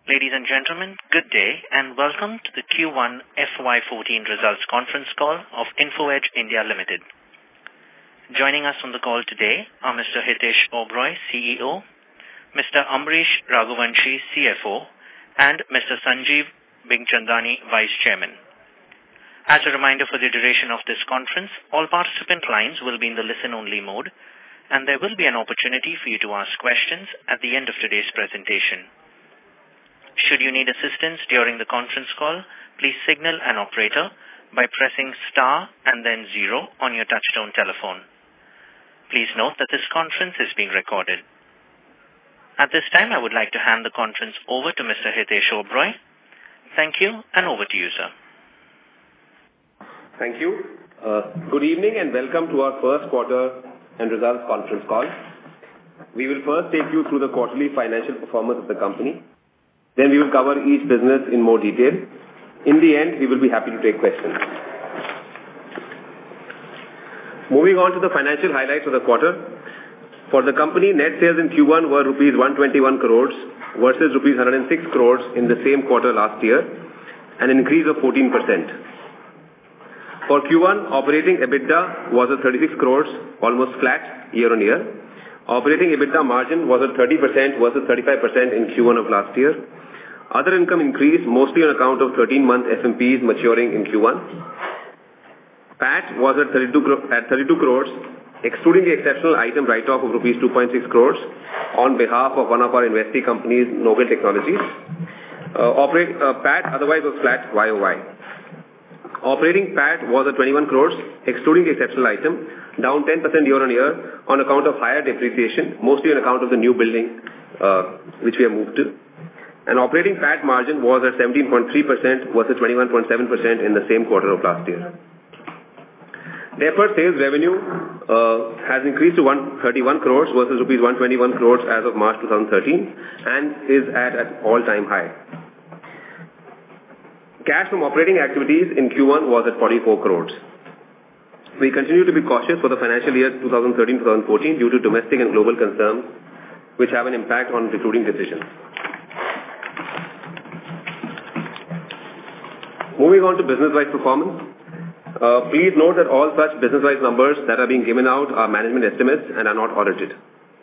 Ladies and gentlemen, good day and welcome to the Q1 FY14 results conference call of Info Edge India Limited. Joining us on the call today are Mr. Hitesh Oberoi, CEO, Mr. Amrish Raghuvanshi, CFO, and Mr. Sanjeev Bikhchandani, Vice Chairman. As a reminder, for the duration of this conference, all participant lines will be in the listen-only mode, and there will be an opportunity for you to ask questions at the end of today's presentation. Should you need assistance during the conference call, please signal an operator by pressing star and then 0 on your touchtone telephone. Please note that this conference is being recorded. At this time, I would like to hand the conference over to Mr. Hitesh Oberoi. Thank you, and over to you, sir. Thank you. Good evening and welcome to our first quarter and results conference call. We will first take you through the quarterly financial performance of the company. Then we will cover each business in more detail. In the end, we will be happy to take questions. Moving on to the financial highlights of the quarter. For the company, net sales in Q1 were rupees 121 crores versus rupees 106 crores in the same quarter last year, an increase of 14%. For Q1, operating EBITDA was at 36 crores, almost flat year on year. Operating EBITDA margin was at 30% versus 35% in Q1 of last year. Other income increased mostly on account of 13-month SMPs maturing in Q1. PAT was at 32 crores, excluding the exceptional item write-off of rupees 2.6 crores on behalf of one of our investee companies, Novel Technologies. PAT otherwise was flat YOY. Operating PAT was at 21 crores, excluding the exceptional item, down 10% year on year on account of higher depreciation, mostly on account of the new building which we have moved to. And operating PAT margin was at 17.3% versus 21.7% in the same quarter of last year. Therefore, sales revenue has increased to 131 crores versus rupees 121 crores as of March 2013 and is at an all-time high. Cash from operating activities in Q1 was at 44 crores. We continue to be cautious for the financial year 2013-2014 due to domestic and global concerns which have an impact on recruiting decisions. Moving on to business-wise performance. Please note that all such business-wise numbers that are being given out are management estimates and are not audited.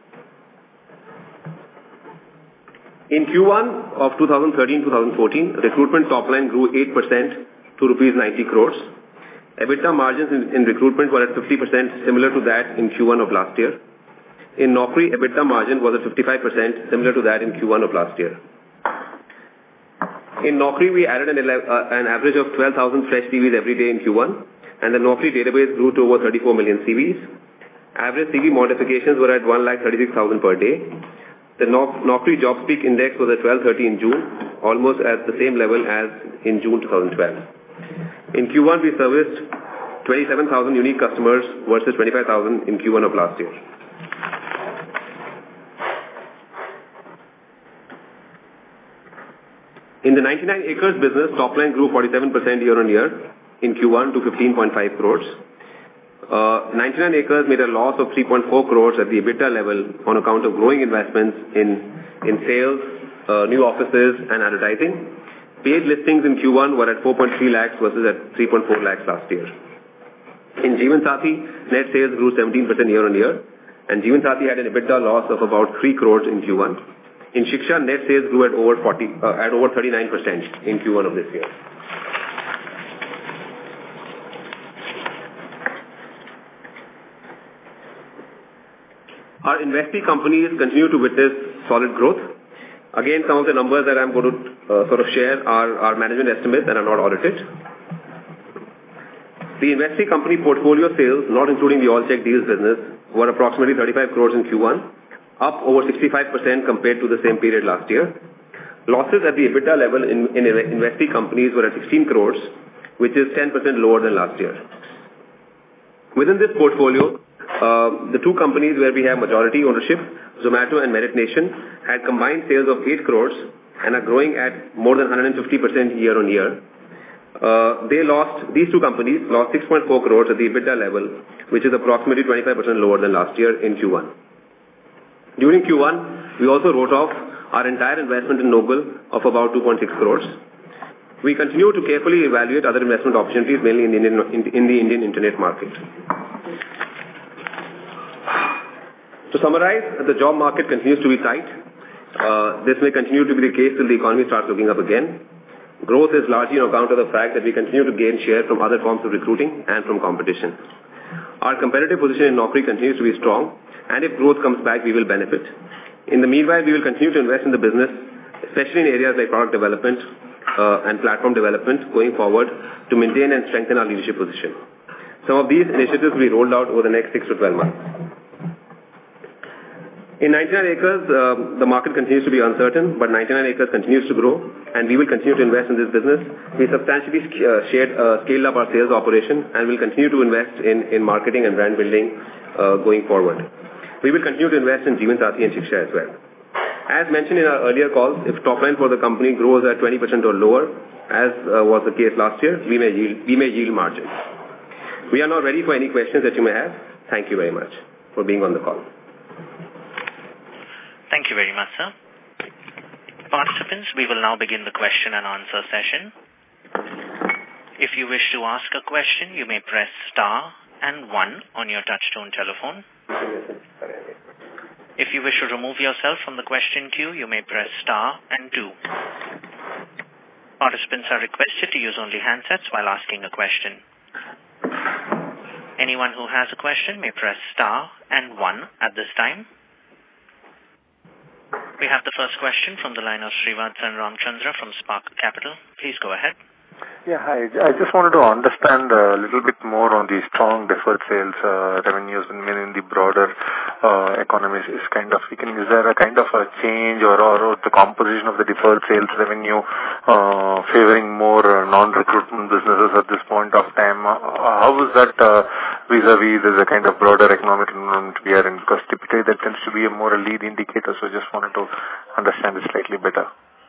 In Q1 of 2013-2014, recruitment top line grew 8% to rupees 90 crores. EBITDA margins in recruitment were at 50%, similar to that in Q1 of last year. In Naukri, EBITDA margin was at 55%, similar to that in Q1 of last year. In Naukri, we added an average of 12,000 fresh CVs every day in Q1, and the Naukri database grew to over 34 million CVs. Average CV modifications were at 136,000 per day. The Naukri JobSpeak index was at 1230 in June, almost at the same level as in June 2012. In Q1, we serviced 27,000 unique customers versus 25,000 in Q1 of last year. In the 99 acres business, top line grew 47% year on year in Q1 to 15.5 crores. 99 acres made a loss of 3.4 crores at the EBITDA level on account of growing investments in sales, new offices and advertising. Paid listings in Q1 were at 4.3 lakhs versus at 3.4 lakhs last year. In Jeevansathi, net sales grew 17% year on year, and Jeevansathi had an EBITDA loss of about 3 crores in Q1. In Shiksha, net sales grew at over 39% in Q1 of this year. Our investee companies continue to witness solid growth. Again, some of the numbers that I'm going to share are management estimates and are not audited. The investee company portfolio sales, not including the Allcheck Deals business, were approximately 35 crores in Q1, up over 65% compared to the same period last year. Losses at the EBITDA level in investee companies were at 16 crores, which is 10% lower than last year. Within this portfolio, the two companies where we have majority ownership, Zomato and Merit Nation, had combined sales of 8 crores and are growing at more than 150% year on year. These two companies lost 6.4 crores at the EBITDA level, which is approximately 25% lower than last year in Q1. During Q1, we also wrote off our entire investment in Noble of about 2.6 crores. We continue to carefully evaluate other investment opportunities, mainly in the Indian internet market. To summarize, the job market continues to be tight. This may continue to be the case till the economy starts looking up again. Growth is largely on account of the fact that we continue to gain share from other forms of recruiting and from competition. Our competitive position in Naukri continues to be strong, and if growth comes back, we will benefit. In the meanwhile, we will continue to invest in the business, especially in areas like product development and platform development going forward to maintain and strengthen our leadership position. Some of these initiatives will be rolled out over the next 6 to 12 months. In 99acres, the market continues to be uncertain, but 99acres continues to grow, and we will continue to invest in this business. We substantially scaled up our sales operation and will continue to invest in marketing and brand building going forward. We will continue to invest in Jeevansathi and Shiksha as well. As mentioned in our earlier calls, if top line for the company grows at 20% or lower, as was the case last year, we may yield margins. We are now ready for any questions that you may have. Thank you very much for being on the call. Thank you very much, sir. Participants, we will now begin the question and answer session. If you wish to ask a question, you may press star and 1 on your touchtone telephone. If you wish to remove yourself from the question queue, you may press star and 2. Participants are requested to use only handsets while asking a question. Anyone who has a question may press star and 1 at this time. We have the first question from the line of Srivatsan Ramchandra from Spark Capital. Please go ahead. Yeah, hi. I just wanted to understand a little bit more on the strong deferred sales revenues in the broader economy is kind of weakening. Is there a kind of a change or the composition of the deferred sales revenue favoring more non-recruitment businesses at this point of time? How is that vis-a-vis the kind of broader economic environment we are in? Because typically that tends to be a more a lead indicator, so I just wanted to understand it slightly better.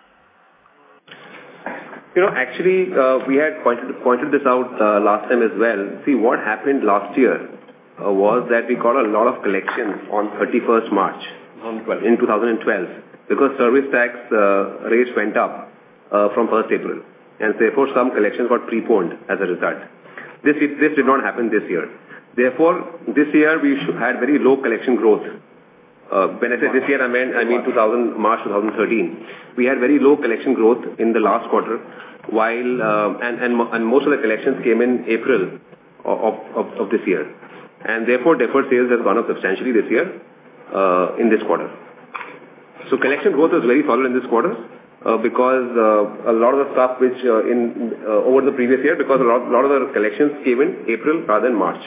Actually, we had pointed this out last time as well. See, what happened last year was that we got a lot of collections on 31st March in 2012 because service tax rates went up from 1st April. And therefore, some collections got preponed as a result. This did not happen this year. Therefore, this year we had very low collection growth. When I say this year, I mean March 2013. We had very low collection growth in the last quarter, while and most of the collections came in April of this year, and therefore deferred sales has gone up substantially this year in this quarter. So collection growth was very solid in this quarter because a lot of the stuff which over the previous year, because a lot of the collections came in April rather than March.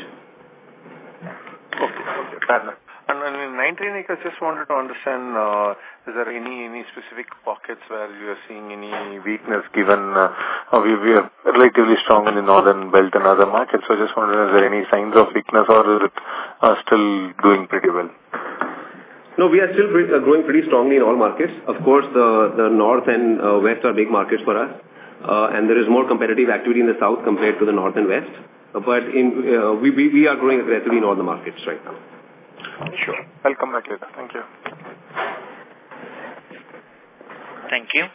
Okay, fair enough. And in 99acres, just wanted to understand, is there any specific pockets where you are seeing any weakness given we are relatively strong in the northern belt and other markets? So I just wondered, is there any signs of weakness or is it still doing pretty well? No, we are still growing pretty strongly in all markets. Of course, the north and west are big markets for us, and there is more competitive activity in the south compared to the north and west. But we are growing aggressively in all the markets right now. Sure. I'll come back later. Thank you. Thank you.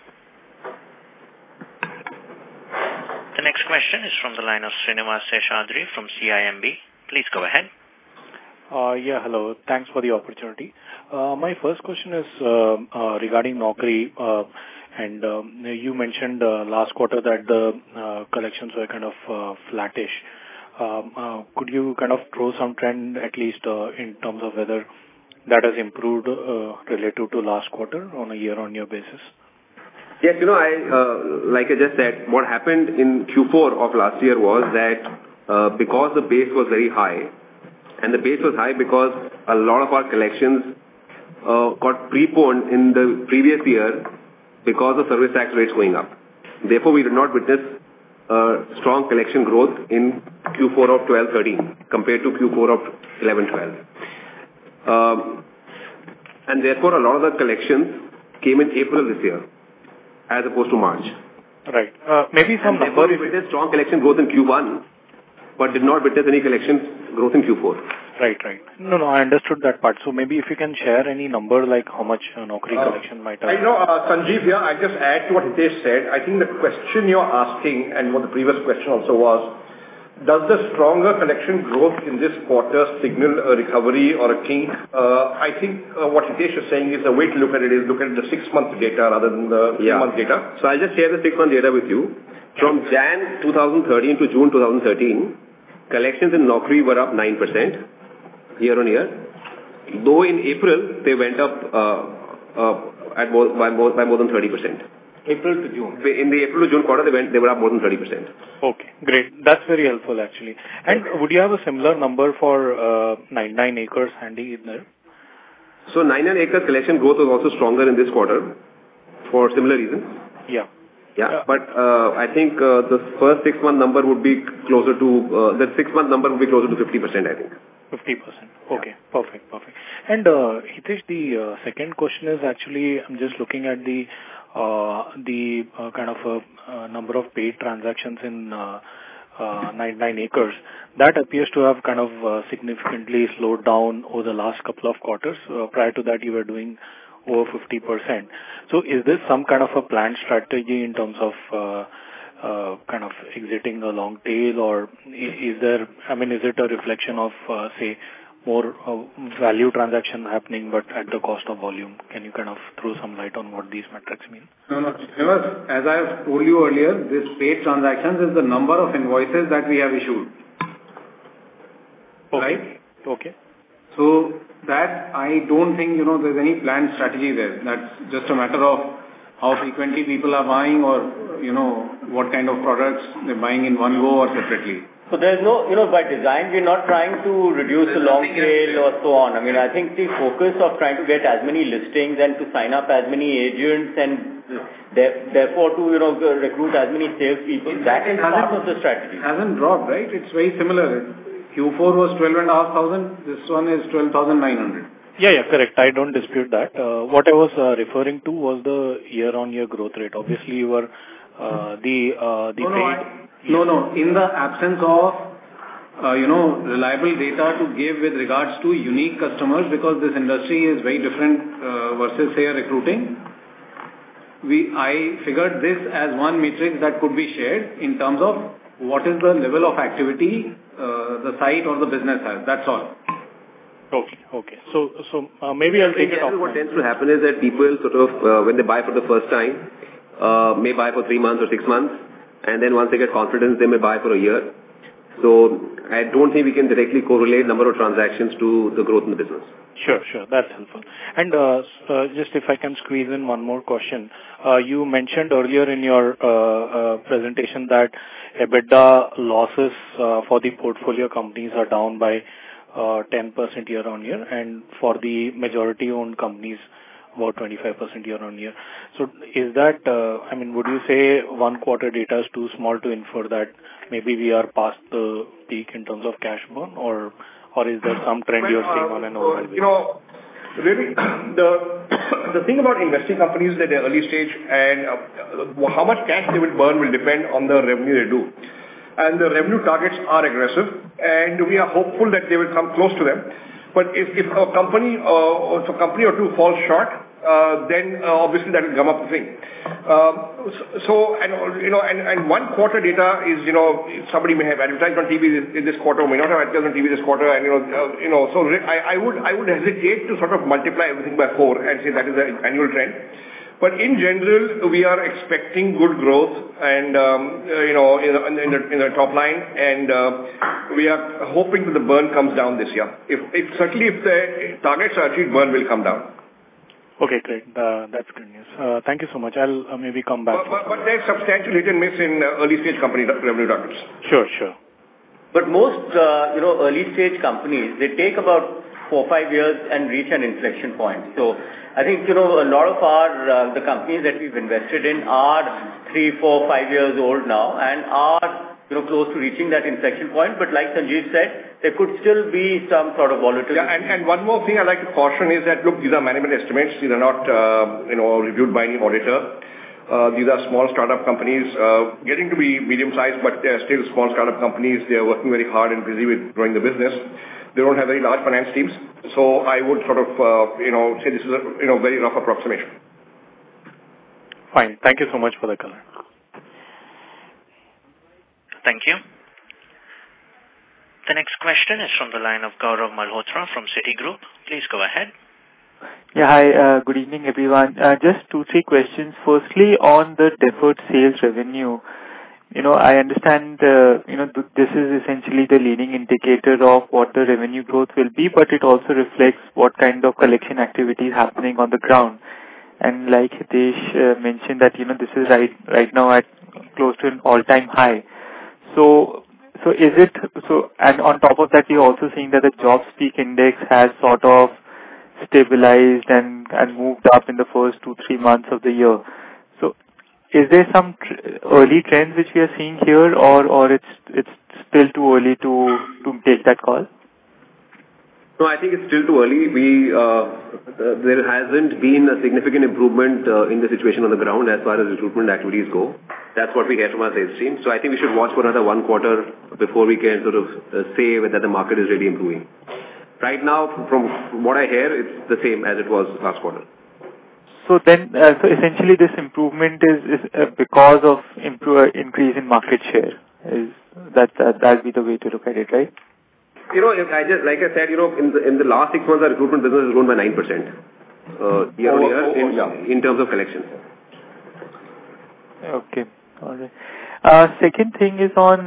The next question is from the line of Srinivas Seshadri from CIMB. Please go ahead. Yeah, hello. Thanks for the opportunity. My first question is regarding Naukri. And you mentioned last quarter that the collections were kind of flattish. Could you kind of throw some trend at least in terms of whether that has improved relative to last quarter on a year-on-year basis? Yes, like I just said, what happened in Q4 of last year was that because the base was very high, and the base was high because a lot of our collections got preponed in the previous year because of service tax rates going up. Therefore, we did not witness strong collection growth in Q4 of 12-13 compared to Q4 of 11-12. And therefore, a lot of the collections came in April this year as opposed to March. Right. Maybe some number. Therefore, we witnessed strong collection growth in Q1, but did not witness any collections growth in Q4. Right. No, I understood that part. So maybe if you can share any number, like how much Naukri collection might have. I know, Sanjeev here, I just add to what Hitesh said. I think the question you're asking, and what the previous question also was, does the stronger collection growth in this quarter signal a recovery or a kink? I think what Hitesh is saying is the way to look at it is look at the 6-month data rather than the 3-month data. So I'll just share the 6-month data with you. From Jan 2013 to June 2013, collections in Naukri were up 9%. Year on year, though in April they went up by more than 30%. April to June. In the April to June quarter, they were up more than 30%. Okay, great. That's very helpful actually. And would you have a similar number for 99acres handy in there? So 99acres collection growth was also stronger in this quarter for similar reasons. Yeah. But I think the first 6-month number would be closer to the 6-month number would be closer to 50%. I think. 50%. Okay, perfect. And Hitesh, the second question is actually I'm just looking at the kind of number of paid transactions in 99acres. That appears to have kind of significantly slowed down over the last couple of quarters. Prior to that, you were doing over 50%. So is this some kind of a planned strategy in terms of kind of exiting a long tail, or is it a reflection of, say, more value transaction happening but at the cost of volume? Can you kind of throw some light on what these metrics mean? No. As I have told you earlier, this paid transactions is the number of invoices that we have issued. Okay. Right? Okay. So that I don't think, there's any planned strategy there. That's just a matter of how frequently people are buying, or, what kind of products they're buying in one go or separately. So there's no, by design, we're not trying to reduce the long tail or so on. I think the focus of trying to get as many listings and to sign up as many agents and therefore to, recruit as many salespeople, that is part of the strategy. It hasn't dropped, right? It's very similar. Q4 was 12,500. This one is 12,900. Yeah, correct. I don't dispute that. What I was referring to was the year-on-year growth rate. Obviously, you were No. In the absence of, reliable data to give with regards to unique customers, because this industry is very different versus, say, recruiting. I figured this as one matrix that could be shared in terms of what is the level of activity the site or the business has. That's all. Okay. So maybe I'll take it off. What tends to happen is that people sort of, when they buy for the first time, may buy for 3 months or 6 months, and then once they get confidence, they may buy for a year. So I don't think we can directly correlate number of transactions to the growth in the business. Sure. That's helpful. And just if I can squeeze in one more question. You mentioned earlier in your presentation that EBITDA losses for the portfolio companies are down by 10% year on year, and for the majority owned companies about 25% year on year. So is that, would you say 1 quarter data is too small to infer that maybe we are past the peak in terms of cash burn, or is there some trend you're seeing on an overall basis? Really, the thing about investing companies at the early stage and how much cash they will burn will depend on the revenue they do. And the revenue targets are aggressive, and we are hopeful that they will come close to them. But if a company or two falls short, then obviously that will gum up the thing. And 1 quarter data is, somebody may have advertised on TV in this quarter, may not have advertised on TV this quarter, and so I would hesitate to sort of multiply everything by 4 and say that is the annual trend. But in general, we are expecting good growth and in the top line, and we are hoping that the burn comes down this year. If the targets are achieved, burn will come down. Okay, great. That's good news. Thank you so much. I'll maybe come back. But there's substantial hit and miss in early stage company revenue targets. Sure. But most, early stage companies, they take about 4 or 5 years and reach an inflection point. So I think, a lot of the companies that we've invested in are 3, 4, 5 years old now and are, close to reaching that inflection point. But like Sanjeev said, there could still be some sort of volatility. Yeah, and one more thing I'd like to caution is that, look, these are management estimates. These are not, reviewed by any auditor. These are small startup companies, getting to be medium-sized, but they're still small startup companies. They're working very hard and busy with growing the business. They don't have very large finance teams. So I would sort of, say this is a, very rough approximation. Fine. Thank you so much for the color. Thank you. The next question is from the line of Gaurav Malhotra from Citigroup. Please go ahead. Yeah, hi. Good evening, everyone. Just 2-3 questions. Firstly, on the deferred sales revenue, I understand, this is essentially the leading indicator of what the revenue growth will be, but it also reflects what kind of collection activity is happening on the ground. And like Hitesh mentioned that, this is right now at close to an all-time high. So is it, and on top of that, we're also seeing that the Jobs Peak Index has sort of stabilized and moved up in the first 2-3 months of the year. So is there some early trends which we are seeing here, or it's still too early to take that call? No, I think it's still too early. There hasn't been a significant improvement in the situation on the ground as far as recruitment activities go. That's what we hear from our sales team. So I think we should watch for another 1 quarter before we can sort of say that the market is really improving. Right now, from what I hear, it's the same as it was last quarter. So then, so essentially this improvement is because of increase in market share. That'd be the way to look at it, right? Like I said, in the last 6 months, our recruitment business has grown by 9% year on year in terms of collections. Okay, all right. Second thing is on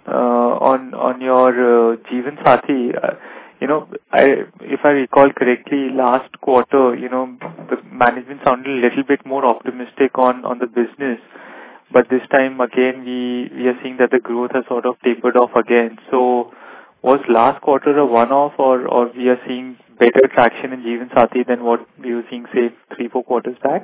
your Jeevan Sathi. If I recall correctly, last quarter, the management sounded a little bit more optimistic on the business, but this time again we are seeing that the growth has sort of tapered off again. So was last quarter a one-off, or we are seeing better traction in Jeevan Sathi than what we were seeing, say, 3-4 quarters back?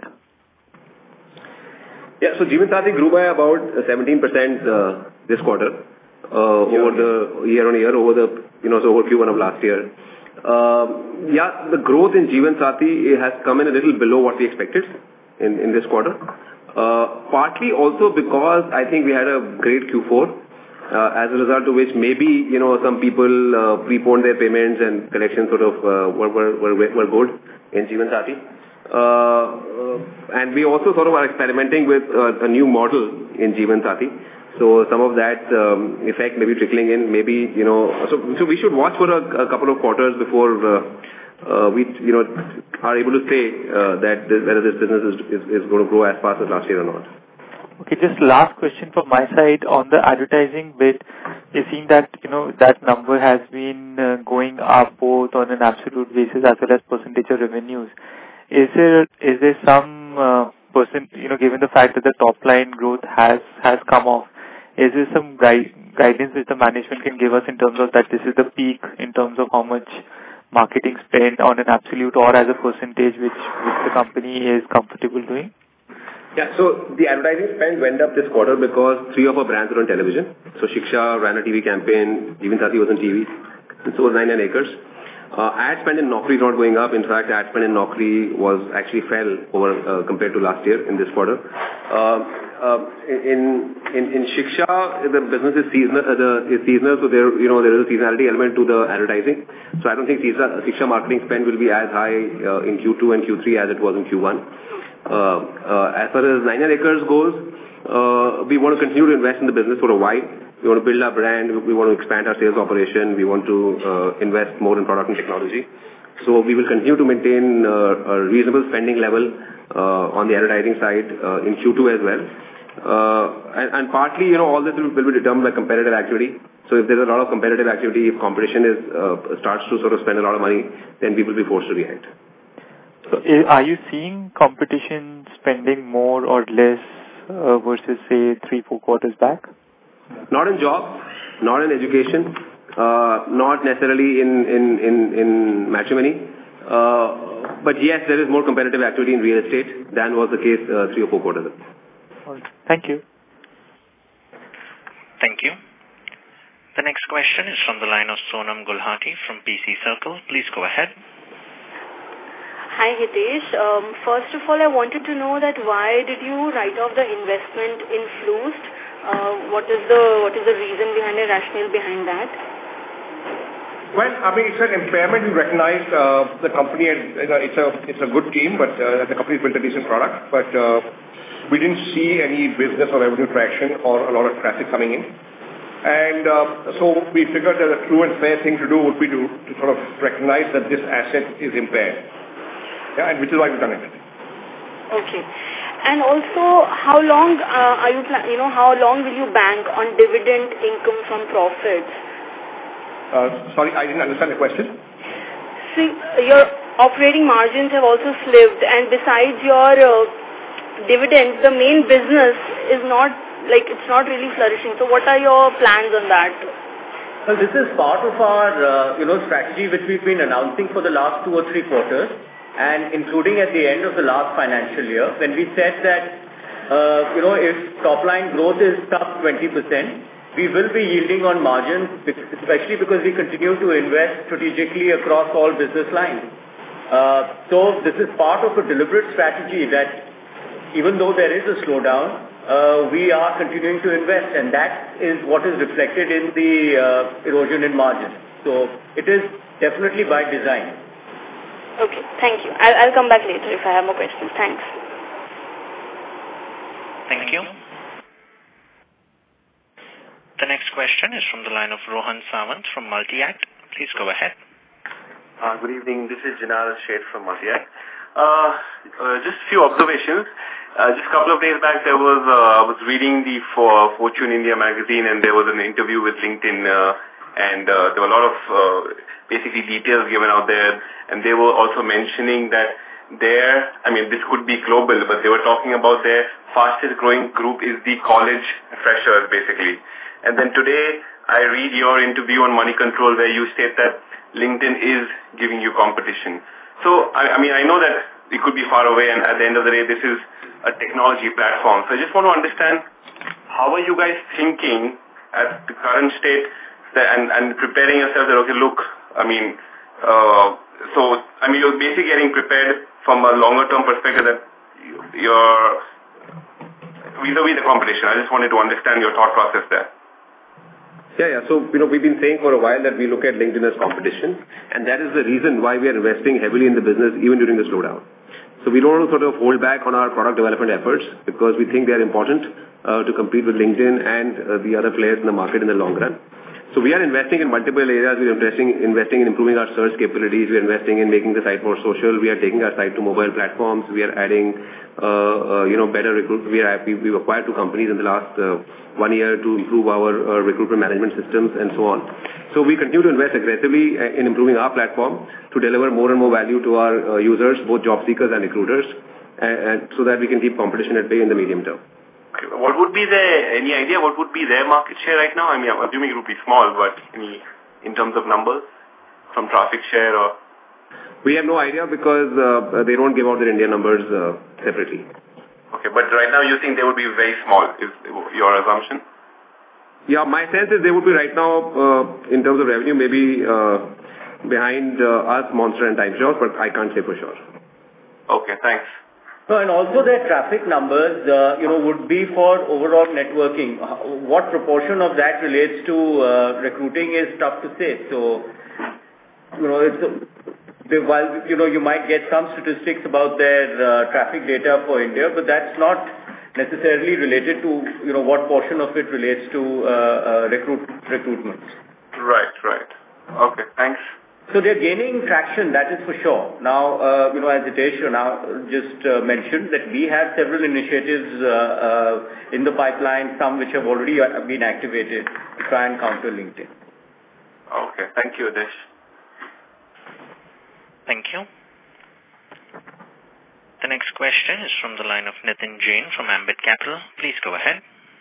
Yeah, so Jeevan Sathi grew by about 17% this quarter over the year on year, over Q1 of last year. The growth in Jeevan Sathi has come in a little below what we expected in this quarter. Partly also because I think we had a great Q4. As a result of which maybe, some people preponed their payments and collections sort of were good in Jeevan Sathi. And we also sort of are experimenting with a new model in Jeevan Sathi. So some of that effect may be trickling in, maybe, so we should watch for a couple of quarters before we, are able to say that whether this business is going to grow as fast as last year or not. Okay, just last question from my side on the advertising bit. We've seen that, that number has been going up both on an absolute basis as well as percentage of revenues. Is there some given the fact that the top line growth has come off, is there some guidance which the management can give us in terms of that this is the peak in terms of how much marketing spend on an absolute or as a percentage which the company is comfortable doing? Yeah, so the advertising spend went up this quarter because 3 of our brands are on television. So Shiksha ran a TV campaign, Jeevan Sathi was on TV, and so was 99acres. Ad spend in Naukri is not going up. In fact, ad spend in Naukri actually fell over compared to last year in this quarter. In Shiksha, the business is seasonal, so there is a seasonality element to the advertising. So I don't think Shiksha marketing spend will be as high in Q2 and Q3 as it was in Q1. As far as 99acres goes, we want to continue to invest in the business for a while. We want to build our brand. We want to expand our sales operation. We want to invest more in product and technology. So we will continue to maintain a reasonable spending level on the advertising side in Q2 as well. And partly, all this will be determined by competitive activity. So if there's a lot of competitive activity, if competition starts to sort of spend a lot of money, then we will be forced to react. So are you seeing competition spending more or less versus, say, 3-4 quarters back? Not in jobs, not in education, not necessarily in matrimony. But yes, there is more competitive activity in real estate than was the case 3 or 4 quarters ago. All right. Thank you. Thank you. The next question is from the line of Sonam Gulhati from PC Circle. Please go ahead. Hi, Hitesh. First of all, I wanted to know that why did you write off the investment in Floost? What is the reason behind the rationale behind that? Well, I mean, it's an impairment. We recognize the company, and it's a good team, but the company built a decent product. But we didn't see any business or revenue traction or a lot of traffic coming in. And so we figured that a true and fair thing to do would be to sort of recognize that this asset is impaired. Yeah, and which is why we've done it. Okay. And also, how long how long will you bank on dividend income from profits? Sorry, I didn't understand the question. See, your operating margins have also slipped, and besides your dividends, the main business is not, it's not really flourishing. So what are your plans on that? Well, this is part of our, strategy which we've been announcing for the last 2 or 3 quarters, and including at the end of the last financial year, when we said that, if top-line growth is sub 20%, we will be yielding on margins, especially because we continue to invest strategically across all business lines. So this is part of a deliberate strategy that even though there is a slowdown, we are continuing to invest, and that is what is reflected in the erosion in margin. So it is definitely by design. Okay, thank you. I'll come back later if I have more questions. Thanks. Thank you. The next question is from the line of Rohan Sawant from Multi-Act. Please go ahead. Good evening. This is Janal Sheth from Multi-Act. Just a few observations. Just a couple of days back, I was reading the Fortune India magazine, and there was an interview with LinkedIn, and there were a lot of basically details given out there, and they were also mentioning that this could be global, but they were talking about their fastest growing group is the college freshers, basically. And then today, I read your interview on Money Control where you state that LinkedIn is giving you competition. So, I know that it could be far away, and at the end of the day, this is a technology platform. So I just want to understand, how are you guys thinking at the current state and preparing yourself that, okay, look, you're basically getting prepared from a longer-term perspective that you're vis-a-vis the competition. I just wanted to understand your thought process there. Yeah. So, we've been saying for a while that we look at LinkedIn as competition, and that is the reason why we are investing heavily in the business even during the slowdown. So we don't want to sort of hold back on our product development efforts because we think they are important to compete with LinkedIn and the other players in the market in the long run. So we are investing in multiple areas. We are investing in improving our search capabilities. We are investing in making the site more social. We are taking our site to mobile platforms. We are adding, better recruit. We've acquired 2 companies in the last 1 year to improve our recruitment management systems and so on. So we continue to invest aggressively in improving our platform to deliver more and more value to our users, both job seekers and recruiters, and so that we can keep competition at bay in the medium term. Okay. Any idea what would be their market share right now? I'm assuming it would be small, but in terms of numbers from traffic share or? We have no idea because they don't give out their India numbers separately. Okay, but right now you think they would be very small, is your assumption? Yeah, my sense is they would be right now, in terms of revenue, maybe behind us, Monster and TimesJobs, but I can't say for sure. Okay, thanks. No, and also their traffic numbers, would be for overall networking. What proportion of that relates to recruiting is tough to say. So, while you might get some statistics about their traffic data for India, but that's not necessarily related to what portion of it relates to recruitment. Right. Okay, thanks. So they're gaining traction, that is for sure. Now, as Hitesh just mentioned, that we have several initiatives in the pipeline, some which have already been activated to try and counter LinkedIn. Okay, thank you, Hitesh. Thank you. The next question is from the line of Nitin Jain from Ambit Capital. Please go ahead.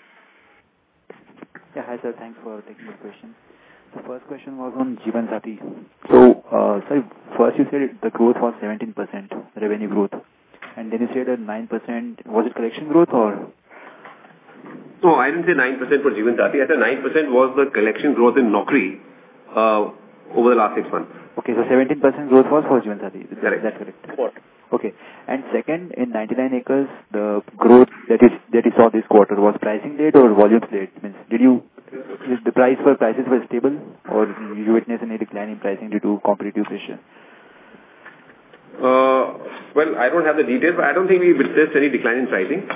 Yeah, hi sir, thanks for taking the question. The first question was on Jeevansathi. So, first you said the growth was 17%, revenue growth. And then you said that 9%, was it collection growth or? No, I didn't say 9% for Jeevansathi. I said 9% was the collection growth in Naukri over the last 6 months. Okay, so 17% growth was for Jeevansathi. Is that correct? What? Okay. And second, in 99 acres, the growth that you saw this quarter was pricing led or volumes led? Means, the prices were stable, or you witnessed any decline in pricing due to competitive pressure? Well, I don't have the details, but I don't think we witnessed any decline in pricing.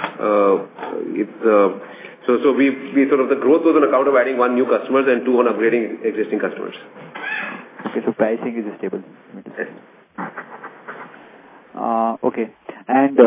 So we sort of, the growth was on account of adding 1 new customers and 2 on upgrading existing customers. Okay, so pricing is stable. Yes. Okay. And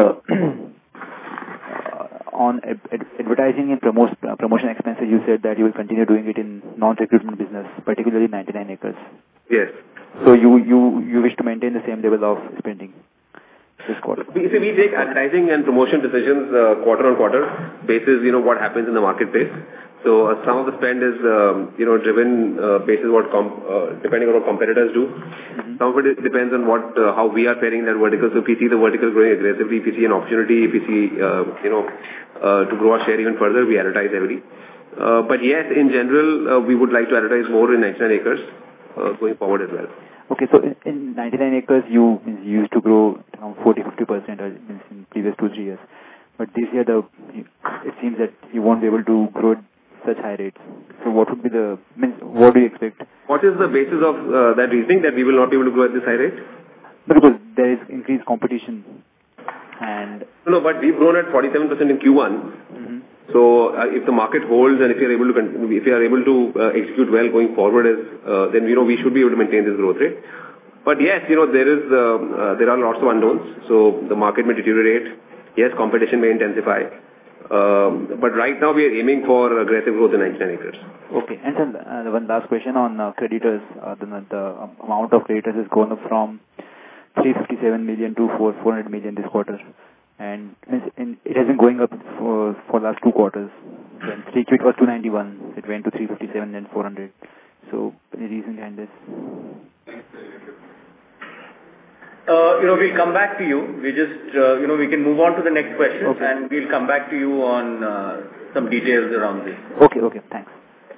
on advertising and promotion expenses, you said that you will continue doing it in non-recruitment business, particularly 99 acres. Yes. So you wish to maintain the same level of spending this quarter? We take advertising and promotion decisions quarter on quarter basis, what happens in the marketplace. So some of the spend is, driven basis depending on what competitors do. Mm-hmm. Some of it depends on how we are faring in that vertical. So if we see the vertical growing aggressively, if we see an opportunity, if we see, to grow our share even further, we advertise heavily. But yes, in general, we would like to advertise more in 99 acres going forward as well. Okay, so in 99 acres, you used to grow around 40-50% in previous 2-3 years. But this year, it seems that you won't be able to grow at such high rates. So what would be what do you expect? What is the basis of that reasoning that we will not be able to grow at this high rate? No, because there is increased competition. No, but we've grown at 47% in Q1. Mm-hmm. So if the market holds and if you are able to execute well going forward, then we should be able to maintain this growth rate. But yes, there are lots of unknowns. So the market may deteriorate. Yes, competition may intensify. But right now we are aiming for aggressive growth in 99 acres. Okay. And then one last question on creditors. The amount of creditors has gone up from 357 million to 400 million this quarter. And it has been going up for last 2 quarters. When 3Q it was 291, it went to 357 and 400. So any reason behind this? We'll come back to you. We just, we can move on to the next question, okay, and we'll come back to you on some details around this. Okay, thanks.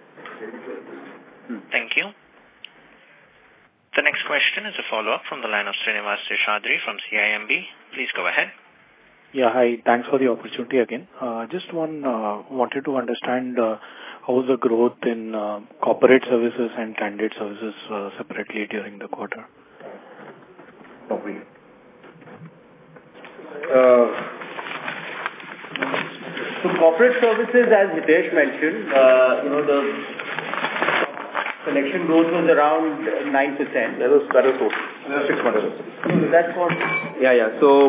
Thank you. The next question is a follow-up from the line of Srinivas Seshadri from CIMB. Please go ahead. Yeah, hi. Thanks for the opportunity again. Just wanted to understand how was the growth in corporate services and candidate services separately during the quarter? So corporate services, as Hitesh mentioned, the collection growth was around 9%. That was total. That's 6 months. That's what. Yeah. So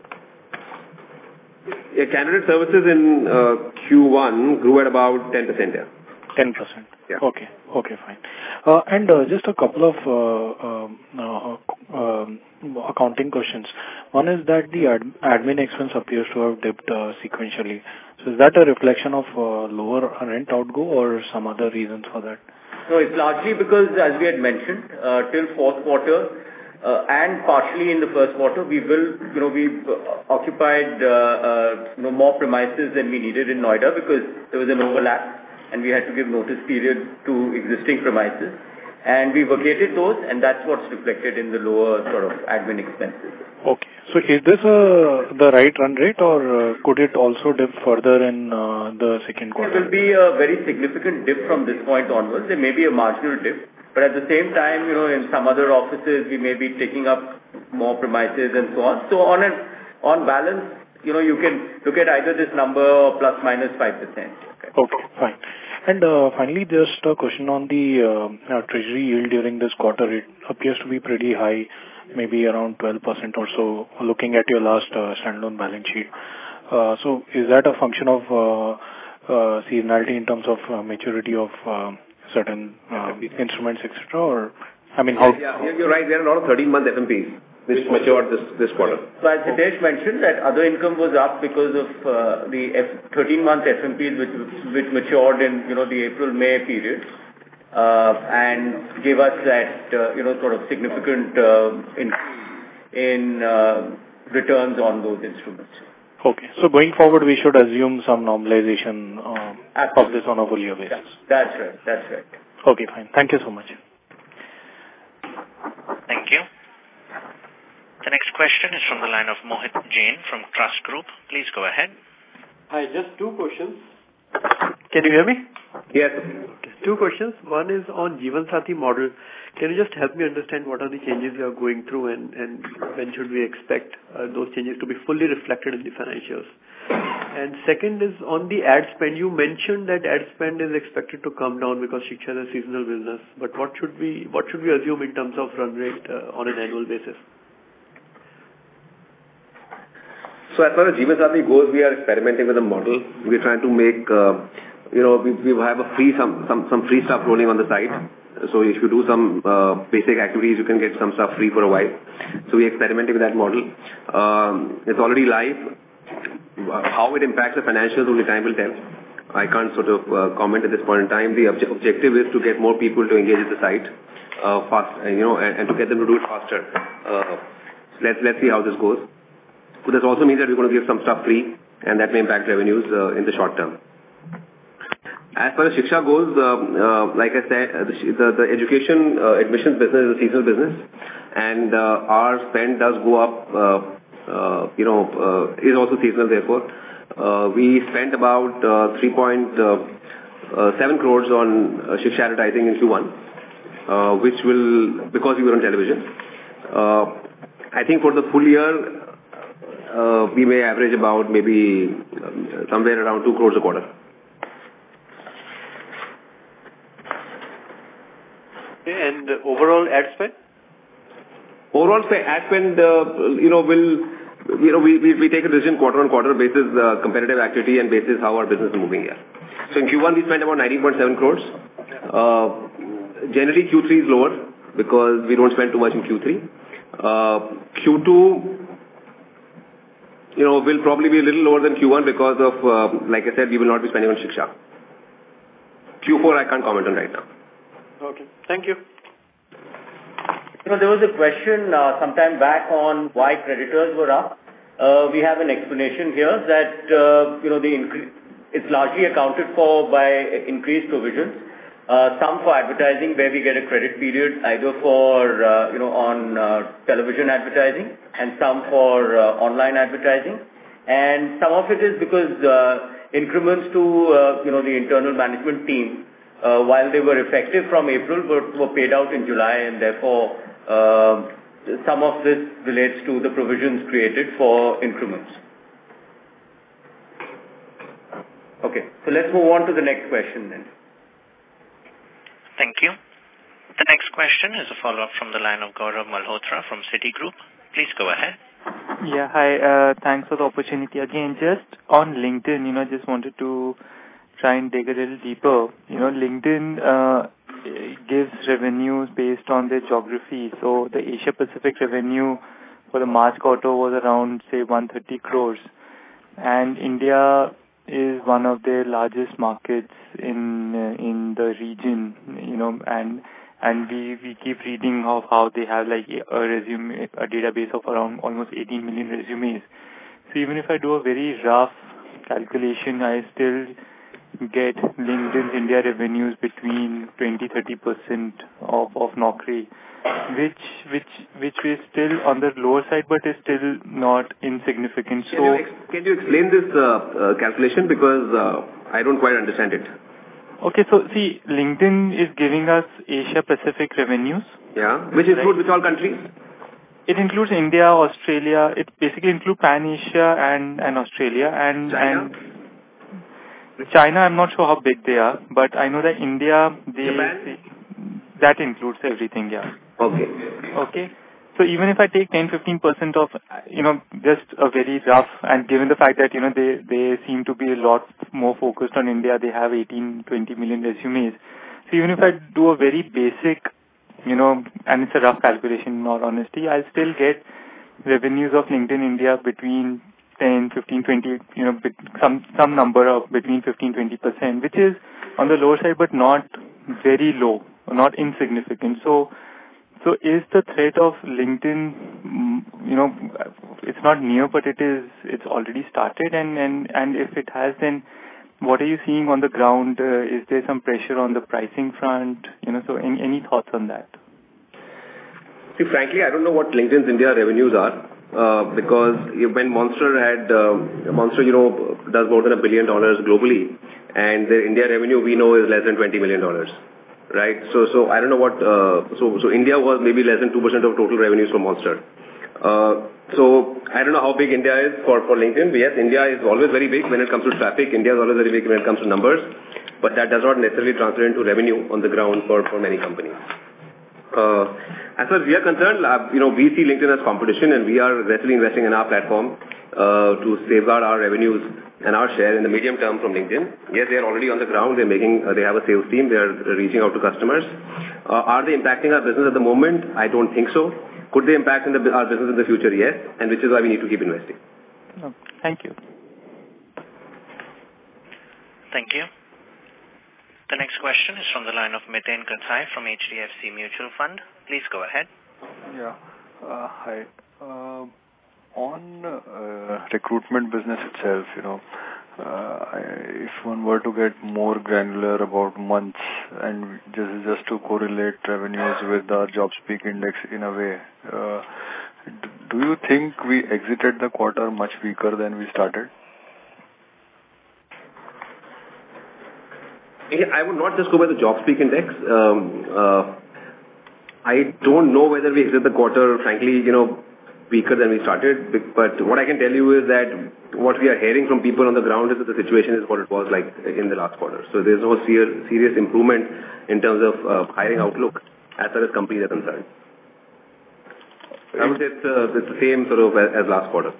candidate services in Q1 grew at about 10%. Yeah. 10%. Yeah. Okay, fine. And just a couple of accounting questions. One is that the admin expense appears to have dipped sequentially. So is that a reflection of lower rent outgo or some other reasons for that? No, it's largely because, as we had mentioned, till 4th quarter and partially in the 1st quarter, we've occupied more premises than we needed in Noida because there was an overlap and we had to give notice period to existing premises. And we vacated those, and that's what's reflected in the lower sort of admin expenses. Okay. So is this the right run rate, or could it also dip further in the 2nd quarter? It will be a very significant dip from this point onwards. There may be a marginal dip, but at the same time, in some other offices, we may be taking up more premises and so on. So on balance, you can look at either this number or plus minus 5%. Okay, fine. And finally, just a question on the treasury yield during this quarter. It appears to be pretty high, maybe around 12% or so, looking at your last standalone balance sheet. So is that a function of seasonality in terms of maturity of certain instruments, etc.? Or, I mean, how? Yeah, you're right. There are a lot of 13-month FMPs which matured this quarter. So as Hitesh mentioned, that other income was up because of the 13-month FMPs which matured in the April-May period and gave us that sort of significant increase in returns on those instruments. Okay. So going forward, we should assume some normalization of this on a full year basis. That's right. Okay, fine. Thank you so much. Thank you. The next question is from the line of Mohit Jain from Trust Group. Please go ahead. Hi, just two questions. Can you hear me? Yes. Okay. Two questions. One is on Jeevan Sathi model. Can you just help me understand what are the changes you are going through and when should we expect those changes to be fully reflected in the financials? And second is on the ad spend. You mentioned that ad spend is expected to come down because Shiksha is a seasonal business. But what should we assume in terms of run rate on an annual basis? So as far as Jeevan Sathi goes, we are experimenting with a model. We're trying to make, we have a free some free stuff rolling on the site. So if you do some basic activities, you can get some stuff free for a while. So we're experimenting with that model. It's already live. How it impacts the financials, only time will tell. I can't sort of comment at this point in time. The objective is to get more people to engage with the site fast, and to get them to do it faster. Let's see how this goes. So this also means that we're going to give some stuff free, and that may impact revenues in the short term. As far as Shiksha goes, like I said, the education admissions business is a seasonal business, and our spend does go up. Is also seasonal. Therefore, we spent about 3.7 crores on Shiksha advertising in Q1, which will, because we were on television. I think for the full year, we may average about maybe somewhere around 2 crores a quarter. Okay, and overall ad spend? Overall ad spend, we take a decision quarter on quarter basis competitive activity and basis how our business is moving here. So in Q1 we spent about 19.7 crores. Generally Q3 is lower because we don't spend too much in Q3. Q2, will probably be a little lower than Q1 because of, like I said, we will not be spending on Shiksha. Q4 I can't comment on right now. Okay, thank you. There was a question sometime back on why creditors were up. We have an explanation here that, it's largely accounted for by increased provisions. Some for advertising where we get a credit period either for, on television advertising and some for online advertising. And some of it is because increments to, the internal management team, while they were effective from April, were paid out in July, and therefore some of this relates to the provisions created for increments. Okay, so let's move on to the next question then. Thank you. The next question is a follow-up from the line of Gaurav Malhotra from Citigroup. Please go ahead. Yeah, hi. Thanks for the opportunity again. Just on LinkedIn, just wanted to try and dig a little deeper. LinkedIn gives revenues based on their geography. So the Asia Pacific revenue for the March quarter was around, say, 130 crores. And India is one of their largest markets in the region, and we keep reading of how they have like a database of around almost 18 million resumes. So even if I do a very rough calculation, I still get LinkedIn's India revenues between 20-30% of Naukri, which is still on the lower side, but is still not insignificant. So can you explain this calculation, because I don't quite understand it. Okay, so see, LinkedIn is giving us Asia Pacific revenues. Yeah, which includes which all countries? It includes India, Australia. It basically includes Pan Asia and Australia and China. China, I'm not sure how big they are, but I know that India, that includes everything, yeah. Okay. So even if I take 10-15% of, just a very rough, and given the fact that, they seem to be a lot more focused on India, they have 18-20 million resumes. So even if I do a very basic, and it's a rough calculation in all honesty, I'll still get revenues of LinkedIn India between 10, 15, 20, some number of between 15-20%, which is on the lower side, but not very low, not insignificant. So is the threat of LinkedIn, it's not near, but it's already started, and if it has, then what are you seeing on the ground? Is there some pressure on the pricing front? So any thoughts on that? See, frankly, I don't know what LinkedIn's India revenues are. Because when Monster, does more than $1 billion globally, and their India revenue we know is less than $20 million, right? So I don't know what. So India was maybe less than 2% of total revenues from Monster. So I don't know how big India is for LinkedIn. But yes, India is always very big when it comes to traffic. India is always very big when it comes to numbers, but that does not necessarily translate into revenue on the ground for many companies. As far as we are concerned, we see LinkedIn as competition, and we are aggressively investing in our platform to safeguard our revenues and our share in the medium term from LinkedIn. Yes, they are already on the ground. They have a sales team. They are reaching out to customers. Are they impacting our business at the moment? I don't think so. Could they impact our business in the future? Yes, and which is why we need to keep investing. Oh, thank you. Thank you. The next question is from the line of Miten Kathai from HDFC Mutual Fund. Please go ahead. Yeah. Hi. On recruitment business itself, if one were to get more granular about months and just to correlate revenues with our JobSpeak index in a way, do you think we exited the quarter much weaker than we started? I would not just go by the JobSpeak index. I don't know whether we exited the quarter, frankly, weaker than we started. But what I can tell you is that what we are hearing from people on the ground is that the situation is what it was like in the last quarter. So there's no serious improvement in terms of hiring outlook as far as companies are concerned. I would say it's the same sort of as last quarter.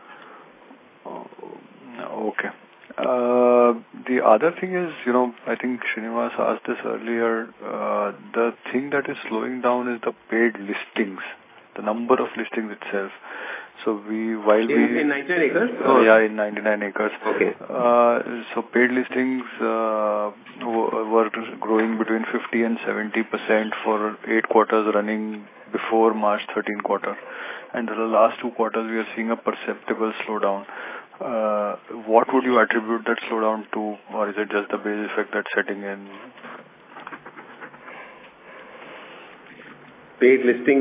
Okay. The other thing is, I think Srinivas asked this earlier, the thing that is slowing down is the paid listings, the number of listings itself. So in 99 acres? Oh, yeah, in 99 acres. Okay. So paid listings were growing between 50 and 70% for 8 quarters running before March 13 quarter. And the last 2 quarters we are seeing a perceptible slowdown. What would you attribute that slowdown to, or is it just the base effect that's setting in? Paid listings.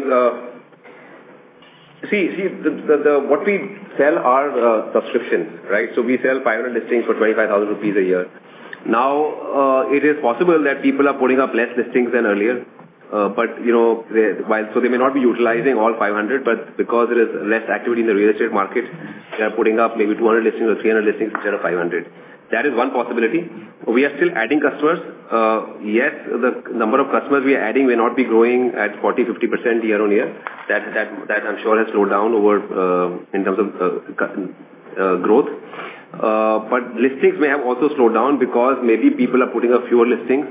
What we sell are subscriptions, right? So we sell 500 listings for 25,000 rupees a year. Now, it is possible that people are putting up less listings than earlier. But, they may not be utilizing all 500, but because there is less activity in the real estate market, they are putting up maybe 200 listings or 300 listings instead of 500. That is one possibility. We are still adding customers. Yes, the number of customers we are adding may not be growing at 40-50% year on year. That I'm sure has slowed down over in terms of growth. But listings may have also slowed down because maybe people are putting up fewer listings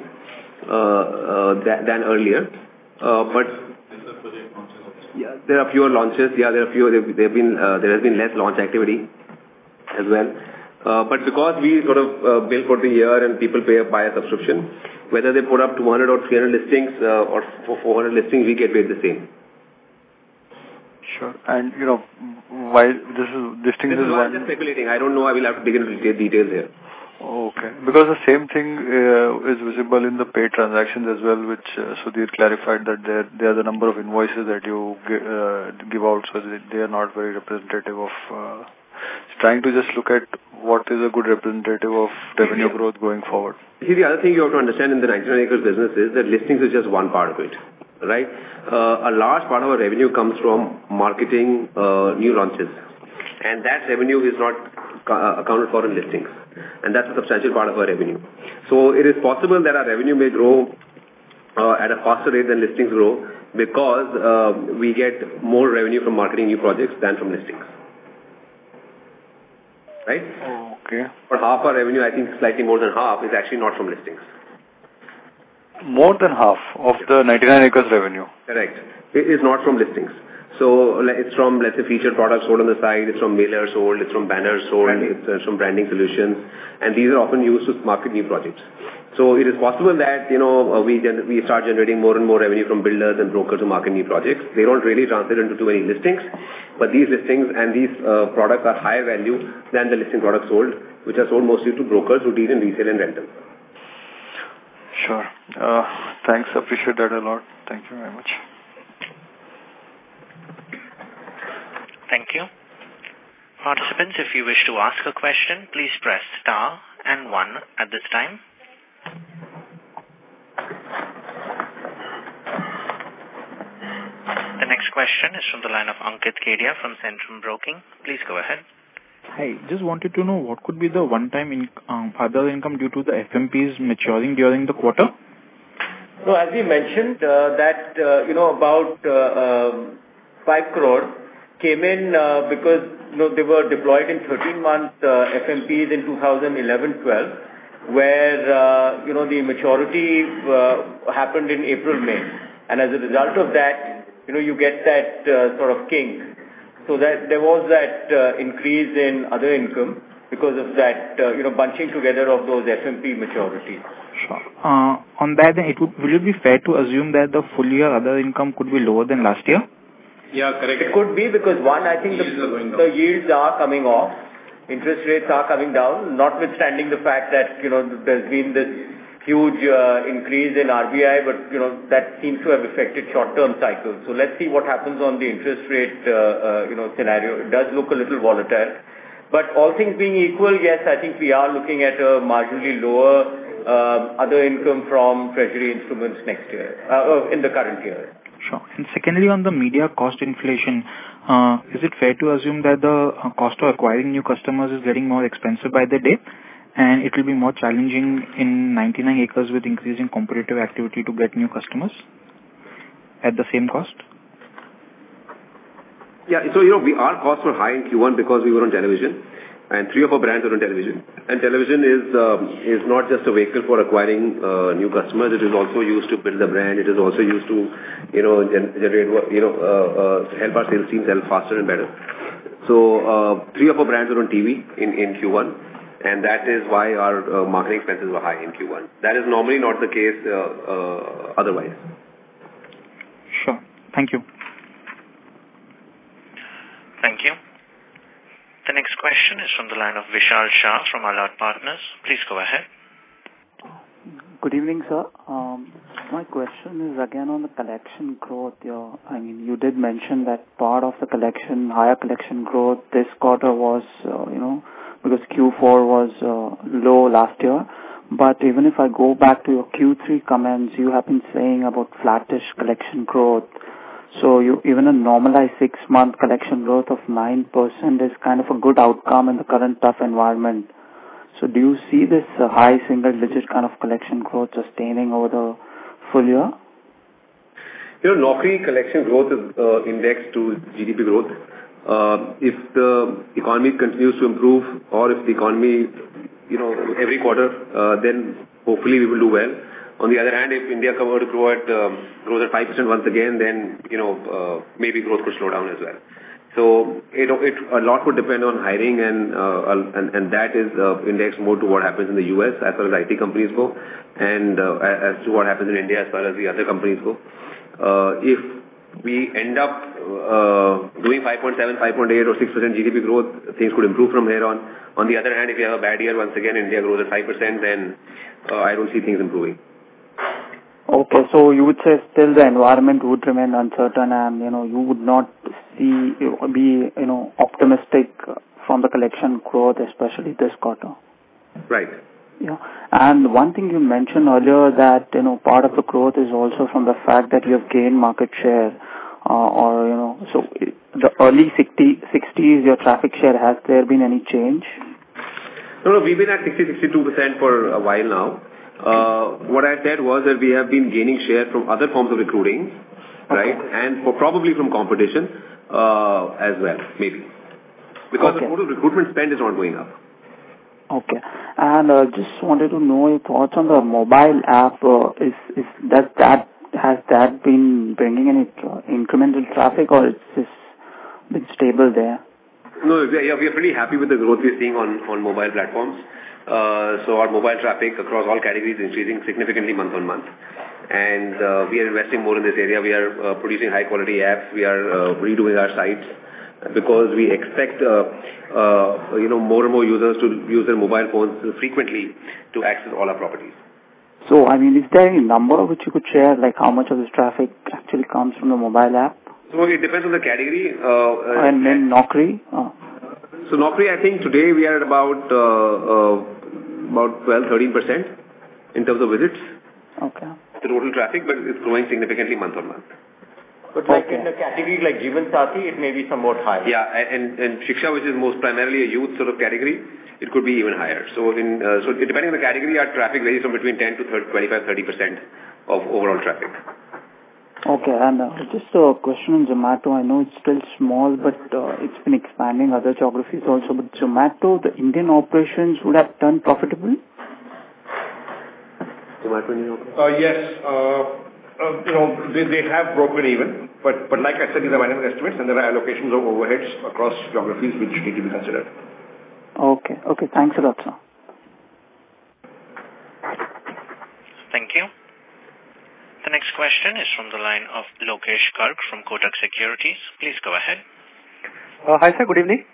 than earlier. But yeah, there are fewer launches. Yeah, there has been less launch activity as well. But because we sort of bill for the year and people buy a subscription, whether they put up 200 or 300 listings or for 400 listings, we get paid the same. Sure. And, while this thing is one... I'm just speculating. I don't know. I will have to dig into details here. Okay. Because the same thing is visible in the paid transactions as well, which Sudhir clarified that they are the number of invoices that you give out, so they are not very representative of... trying to just look at what is a good representative of revenue growth going forward. See, the other thing you have to understand in the 99 acres business is that listings is just one part of it, right? A large part of our revenue comes from marketing new launches. And that revenue is not accounted for in listings. And that's a substantial part of our revenue. So it is possible that our revenue may grow at a faster rate than listings grow because we get more revenue from marketing new projects than from listings. Right? Okay. For half our revenue, I think slightly more than half is actually not from listings. More than half of the 99 acres revenue? Correct. It is not from listings. So it's from, let's say, featured products sold on the site, it's from mailers sold, it's from banners sold, it's from branding solutions, and these are often used to market new projects. So it is possible that, we start generating more and more revenue from builders and brokers who market new projects. They don't really translate into too many listings, but these listings and these products are higher value than the listing products sold, which are sold mostly to brokers who deal in resale and rental. Sure. Thanks. Appreciate that a lot. Thank you very much. Thank you. Participants, if you wish to ask a question, please press star and 1 at this time. The next question is from the line of Ankit Kedia from Centrum Broking. Please go ahead. Hi, just wanted to know what could be the one-time other income due to the FMPs maturing during the quarter? No, as we mentioned, that, about 5 crore came in because, they were deployed in 13-month FMPs in 2011-12, where, the maturity happened in April-May. And as a result of that, you get that sort of kink. So that there was that increase in other income because of that, bunching together of those FMP maturities. Sure. On that, then will it be fair to assume that the full year other income could be lower than last year? Yeah, correct. It could be because one, I think the yields are coming off, interest rates are coming down, notwithstanding the fact that, there's been this huge increase in RBI, but, that seems to have affected short-term cycles. So let's see what happens on the interest rate, scenario. It does look a little volatile. But all things being equal, yes, I think we are looking at a marginally lower other income from treasury instruments next year, in the current year. Sure. And secondly, on the media cost inflation, is it fair to assume that the cost of acquiring new customers is getting more expensive by the day? And it will be more challenging in 99 acres with increasing competitive activity to get new customers at the same cost? Yeah, so, our costs were high in Q1 because we were on television, and 3 of our brands are on television. And television is not just a vehicle for acquiring new customers. It is also used to build the brand. It is also used to, generate, help our sales team sell faster and better. So, 3 of our brands are on TV in Q1. And that is why our marketing expenses were high in Q1. That is normally not the case otherwise. Sure. Thank you. Thank you. The next question is from the line of Vishal Shah from Alert Partners. Please go ahead. Good evening, sir. My question is again on the collection growth. You did mention that part of the higher collection growth this quarter was, because Q4 was low last year. But even if I go back to your Q3 comments, you have been saying about flattish collection growth. So even a normalized 6-month collection growth of 9% is kind of a good outcome in the current tough environment. So do you see this high single-digit kind of collection growth sustaining over the full year? Naukri collection growth is indexed to GDP growth. If the economy continues to improve, or if the economy, every quarter, then hopefully we will do well. On the other hand, if India were to grow at 5% once again, then maybe growth could slow down as well. So a lot would depend on hiring, and that is indexed more to what happens in the US as far as IT companies go, and as to what happens in India as far as the other companies go. If we end up doing 5.7, 5.8 or 6% GDP growth, things could improve from here on. On the other hand, if you have a bad year, once again India grows at 5%, then I don't see things improving. Okay, so you would say still the environment would remain uncertain, and you would not be optimistic from the collection growth, especially this quarter. Right. Yeah, and one thing you mentioned earlier that part of the growth is also from the fact that you have gained market share, so the early 60s your traffic share, has there been any change? No, we've been at 60-62% for a while now. What I said was that we have been gaining share from other forms of recruiting, right? And probably from competition as well, maybe. Because the total recruitment spend is not going up. Okay. And just wanted to know your thoughts on the mobile app. Has that been bringing any incremental traffic, or it's just been stable there? No, we are pretty happy with the growth we're seeing on mobile platforms. So our mobile traffic across all categories is increasing significantly month on month. And we are investing more in this area. We are producing high quality apps. We are redoing our sites because we expect more and more users to use their mobile phones frequently to access all our properties. So, is there any number which you could share, like how much of this traffic actually comes from the mobile app? So it depends on the category. And then Naukri? So Naukri, I think today we are at about 12-13% in terms of visits. Okay. The total traffic, but it's growing significantly month on month. But like in a category like Jeevan Sathi, it may be somewhat higher. Yeah, and Shiksha, which is most primarily a youth sort of category, it could be even higher. So depending on the category, our traffic varies from between 10 to 25-30% of overall traffic. Okay, and just a question on Zomato. I know it's still small, but it's been expanding other geographies also. But Zomato, the Indian operations would have turned profitable? Zomato Indian operations? Yes. They have broken even, but like I said, these are minor estimates, and there are allocations of overheads across geographies which need to be considered. Okay. Thanks a lot, sir. Thank you. The next question is from the line of Lokesh Garg from Kotak Securities. Please go ahead. Hi, sir. Good evening.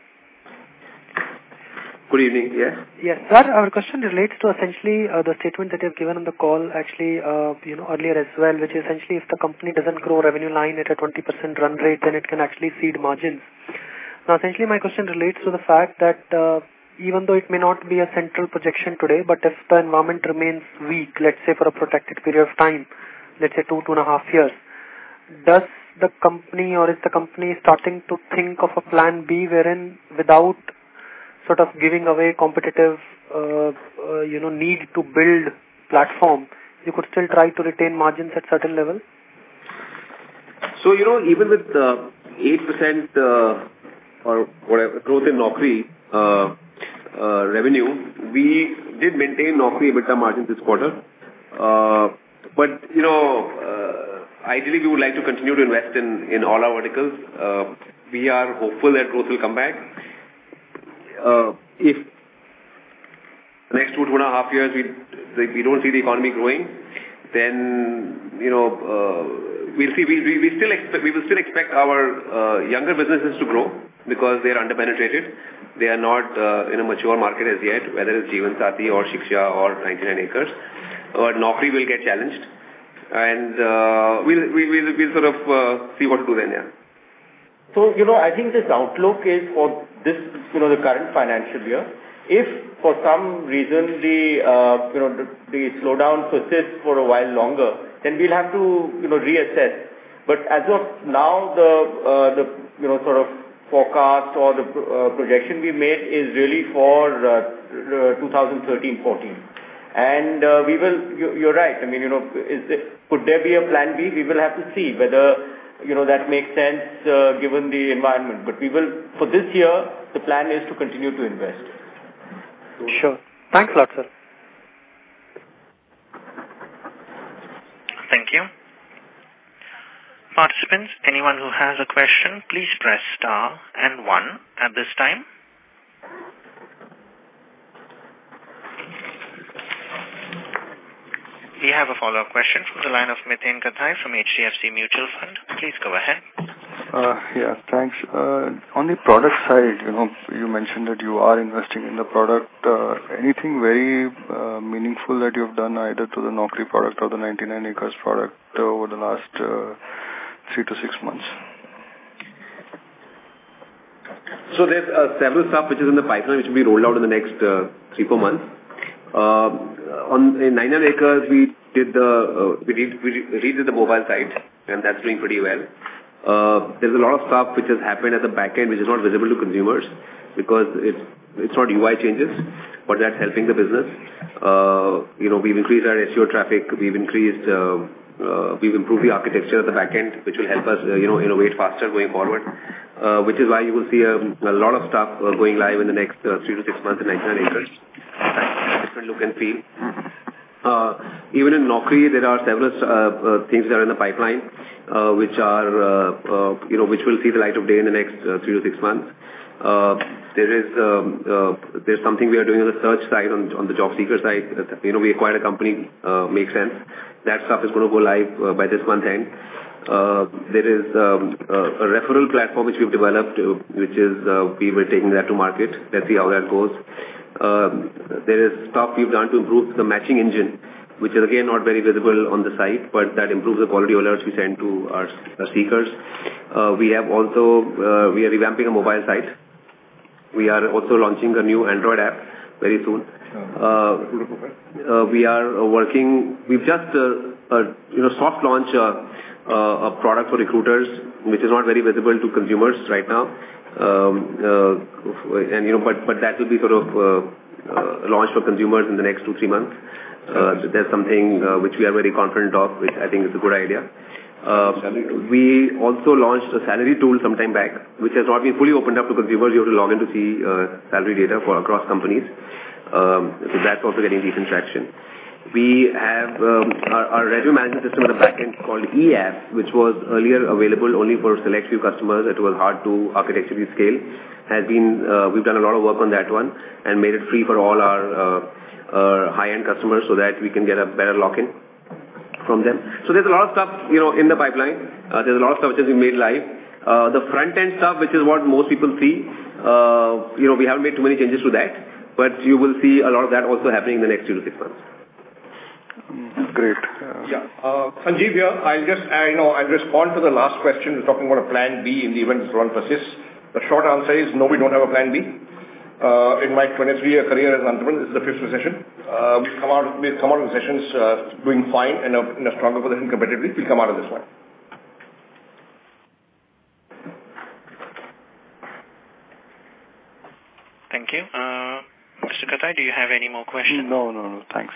Good evening. Yes. Yes, sir. Our question relates to essentially the statement that you have given on the call actually, earlier as well, which is essentially if the company doesn't grow revenue line at a 20% run rate, then it can actually cede margins. Now, essentially my question relates to the fact that even though it may not be a central projection today, but if the environment remains weak, let's say for a protected period of time, let's say 2.5 years, does the company or is the company starting to think of a plan B wherein without sort of giving away competitive, need to build platform, you could still try to retain margins at certain level? So, even with 8% or whatever growth in Naukri revenue, we did maintain Naukri EBITDA margins this quarter. But, ideally we would like to continue to invest in all our verticals. We are hopeful that growth will come back. If the next 2.5 years we don't see the economy growing, then we'll see. We will still expect our younger businesses to grow because they are underpenetrated. They are not in a mature market as yet, whether it's Jeevan Sathi or Shiksha or 99acres. But Naukri will get challenged, and we'll sort of see what to do then. Yeah. So, I think this outlook is for this, the current financial year. If for some reason the slowdown persists for a while longer, then we'll have to, reassess. But as of now, the sort of forecast or the projection we made is really for 2013-14. And we will, you're right, I mean, could there be a plan B? We will have to see whether that makes sense given the environment. But we will, for this year, the plan is to continue to invest. Sure. Thanks a lot, sir. Thank you. Participants, anyone who has a question, please press star and 1 at this time. We have a follow-up question from the line of Miten Kadhai from HDFC Mutual Fund. Please go ahead. Yeah, thanks. On the product side, you mentioned that you are investing in the product. Anything very meaningful that you've done either to the Naukri product or the 99acres product over the last 3 to 6 months? So there's several stuff which is in the pipeline which will be rolled out in the next 3-4 months. In 99acres, we redid the mobile site, and that's doing pretty well. There's a lot of stuff which has happened at the back end which is not visible to consumers because it's not UI changes, but that's helping the business. We've increased our SEO traffic. We've improved the architecture at the back end, which will help us, innovate faster going forward. Which is why you will see a lot of stuff going live in the next 3 to 6 months in 99acres. Different look and feel. Even in Naukri, there are several things that are in the pipeline, which which will see the light of day in the next 3 to 6 months. There's something we are doing on the search side, on the job seeker side. We acquired a company, Make Sense. That stuff is going to go live by this month end. There is a referral platform which we've developed, which is we were taking that to market. Let's see how that goes. There is stuff we've done to improve the matching engine which is again not very visible on the site, but that improves the quality alerts we send to our seekers. We are revamping a mobile site. We are also launching a new Android app very soon. We've just soft launched a product for recruiters, which is not very visible to consumers right now. But that will be sort of launched for consumers in the next 2-3 months. There's something which we are very confident of, which I think is a good idea. We also launched a salary tool sometime back, which has not been fully opened up to consumers. You have to log in to see salary data for across companies. So that's also getting decent traction. We have our revenue management system at the back end called eApp, which was earlier available only for select few customers. It was hard to architecturally scale. We've done a lot of work on that one and made it free for all our high-end customers so that we can get a better lock-in from them. So there's a lot of stuff, in the pipeline. There's a lot of stuff which has been made live. The front-end stuff, which is what most people see, we haven't made too many changes to that, but you will see a lot of that also happening in the next 3 to 6 months. Great. Sanjeev here. I'll respond to the last question. We're talking about a plan B in the event this run persists. The short answer is no, we don't have a plan B. In my 23-year career as an entrepreneur, this is the 5th recession. We've come out of the sessions doing fine and in a stronger position competitively. We'll come out of this one. Thank you. Mr. Katai, do you have any more questions? No. Thanks.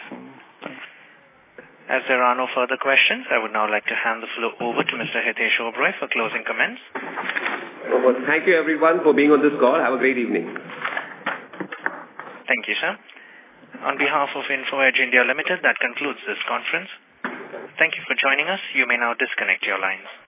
As there are no further questions, I would now like to hand the floor over to Mr. Hitesh Oberoi for closing comments. Thank you everyone for being on this call. Have a great evening. Thank you, sir. On behalf of Info Edge India Limited, that concludes this conference. Thank you for joining us. You may now disconnect your lines.